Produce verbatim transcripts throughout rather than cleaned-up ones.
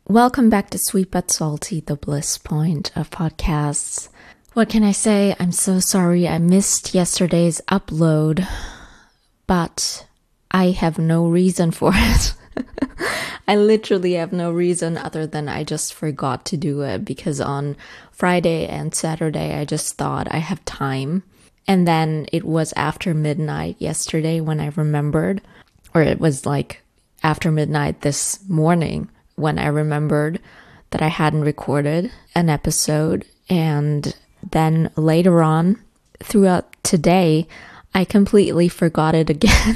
Welcome back to Sweet But Salty, the bliss point of podcasts. What can I say? I'm so sorry I missed yesterday's upload, but I have no reason for it. I literally have no reason other than I just forgot to do it because on Friday and Saturday I just thought I have time. And then it was after midnight yesterday when I remembered, or it was like after midnight this morning when I remembered that I hadn't recorded an episode. And then later on throughout today, I completely forgot it again.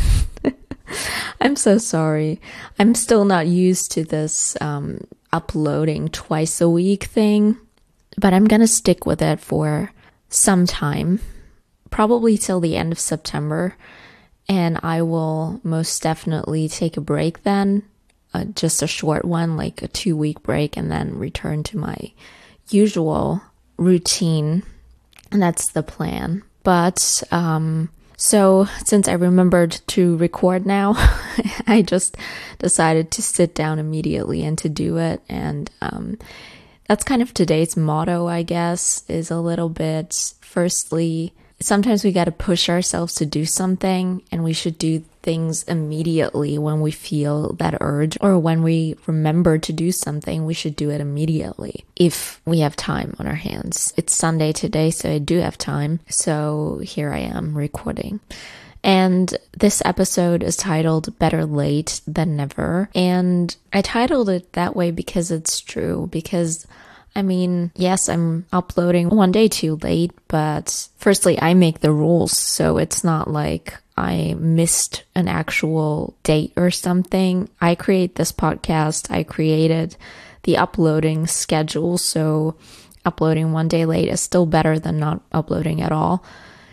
I'm so sorry. I'm still not used to this um, uploading twice a week thing, but I'm gonna stick with it for some time, probably till the end of September, and I will most definitely take a break then, uh, just a short one, like a two-week break, and then return to my usual routine, and that's the plan. But um so since I remembered to record now, I just decided to sit down immediately and to do it. And um, that's kind of today's motto, I guess, is a little bit, firstly, sometimes we got to push ourselves to do something, and we should do things immediately when we feel that urge, or when we remember to do something, we should do it immediately if we have time on our hands. It's Sunday today, so I do have time. So here I am recording. And this episode is titled Better Late Than Never. And I titled it that way because it's true, because I mean, yes, I'm uploading one day too late, but firstly, I make the rules, so it's not like I missed an actual date or something. I create this podcast, I created the uploading schedule, so uploading one day late is still better than not uploading at all.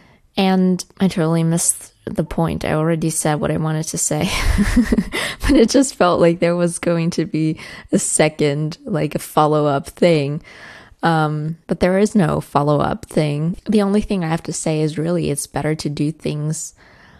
And I totally missed the point. I already said what I wanted to say, but it just felt like there was going to be a second, like a follow-up thing. Um, but there is no follow-up thing. The only thing I have to say is really it's better to do things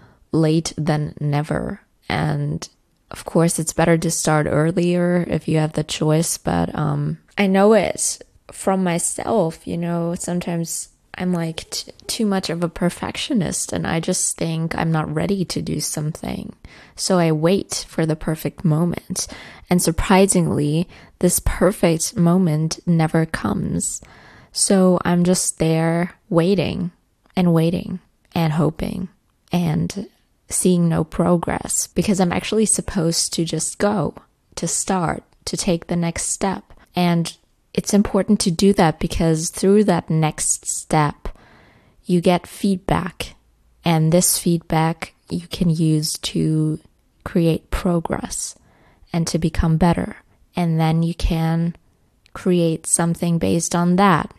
late than never. And of course, it's better to start earlier if you have the choice. But um, I know it from myself, you know, sometimes I'm like t- too much of a perfectionist, and I just think I'm not ready to do something. So I wait for the perfect moment. And surprisingly, this perfect moment never comes. So I'm just there waiting and waiting and hoping and seeing no progress, because I'm actually supposed to just go, to start, to take the next step. And it's important to do that because through that next step, you get feedback. And this feedback you can use to create progress and to become better. And then you can create something based on that,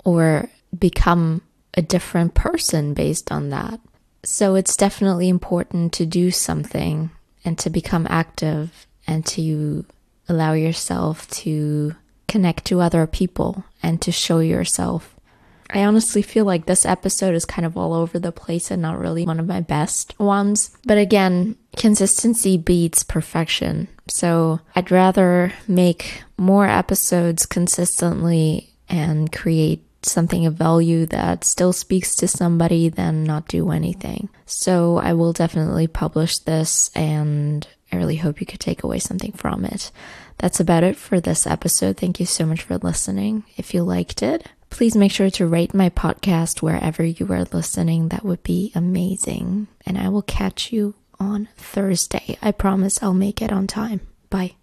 or become a different person based on that. So it's definitely important to do something and to become active and to allow yourself to connect to other people and to show yourself. I honestly feel like this episode is kind of all over the place and not really one of my best ones. But again, consistency beats perfection. So I'd rather make more episodes consistently and create something of value that still speaks to somebody than not do anything. So I will definitely publish this, and I really hope you could take away something from it. That's about it for this episode. Thank you so much for listening. If you liked it, please make sure to rate my podcast wherever you are listening. That would be amazing. And I will catch you on Thursday. I promise I'll make it on time. Bye.